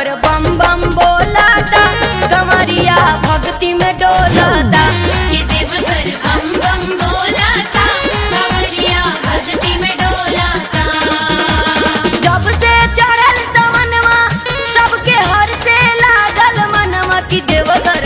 देवघर बम बम बोलाता, कमरिया भक्ति में डोलाता। कि देवघर बम बम बोलाता, कमरिया भक्ति में डोलाता। जब से चढ़ल सवनवा सबके हर से लागल मनवा कि देवघर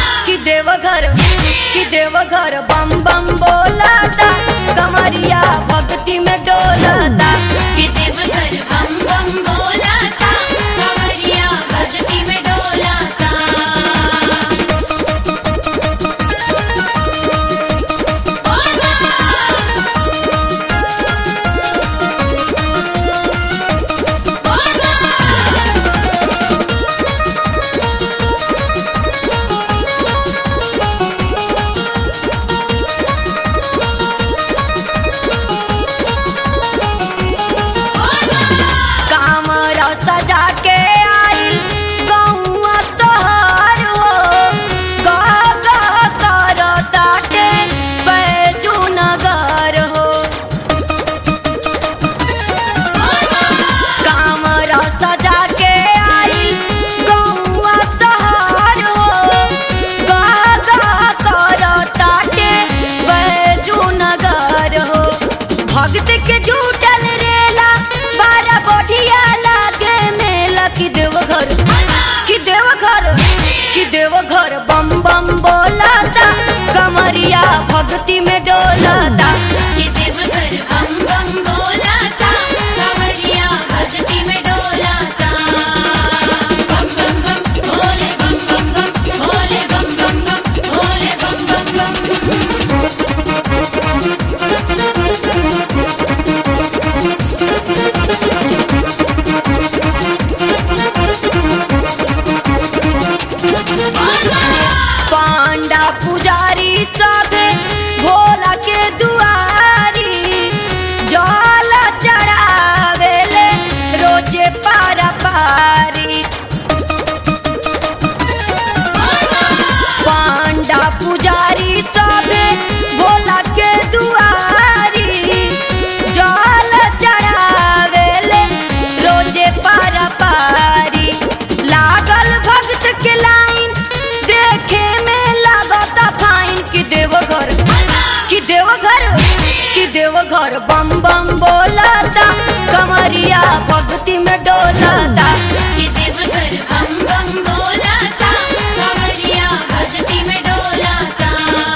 कि देवघर बम बम बोलाता, कमरिया भक्ति में डोलाता। कि देवघर बम बम बोलाता, कमरिया भक्ति में डोलाता। कामरा सजा के आइल गौआ शहर हो, गा गा करताटे बैजू नगर हो। कामरा सजा के आइल गौआ शहर हो, गा गा करताटे बैजू नगर हो। भक्त के झूठल रेला बारा बढ़िया लागे मेला कि देवघर बम बम बोलाता, कमरिया भक्ति में डोलाता। कि देवघर बम बम बोलाता, कमरिया भक्ति में डोलाता। बम बम बम भोले बम बम बम भोले बम बम बम भोले बम बम बम। पांडा पुजारी सबे भोला के दुआरी जल चढ़ावेले रोजे पारा पारी। पांडा पुजारी सबे भोला के दुआरी जल चढ़ावेले रोजे पारा पारी। लागल भक्त के लाइन देखे में लागता फाइन कि देवघर बम बम बोलाता, कमरिया भक्ति में डोलाता। कि देवघर बम बम बोलाता, कमरिया भक्ति में डोलाता।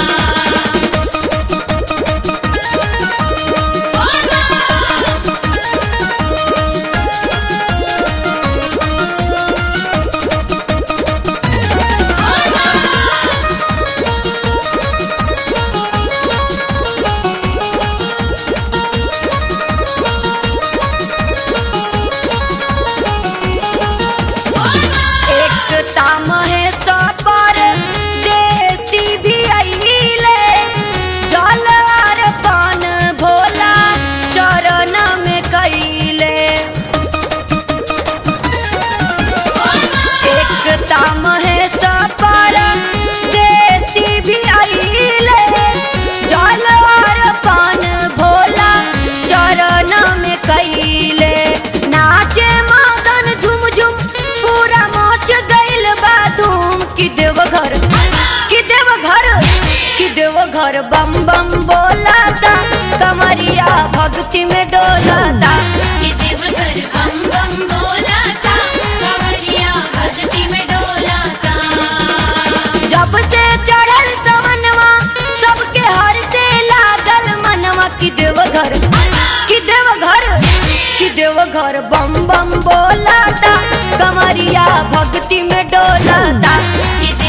एकता महेश पर देसी भी अइले जल अर्पण भोला चरण में कइले। एकता महेश पर देसी भी अइले जल अर्पण भोला चरण में कइले। नाचे मदन झुम झुम पूरा मच गइल बा धूम कि देवघर बम बम बोलाता, कमरिया भक्ति में डोलाता। कि देवघर बम बम बोलाता, कमरिया भक्ति में डोलाता। जब से चढ़ल सवनवा सबके हर से लागल मनवा कि देवघर बम बम बोलाता, कमरिया भक्ति में डोलाता।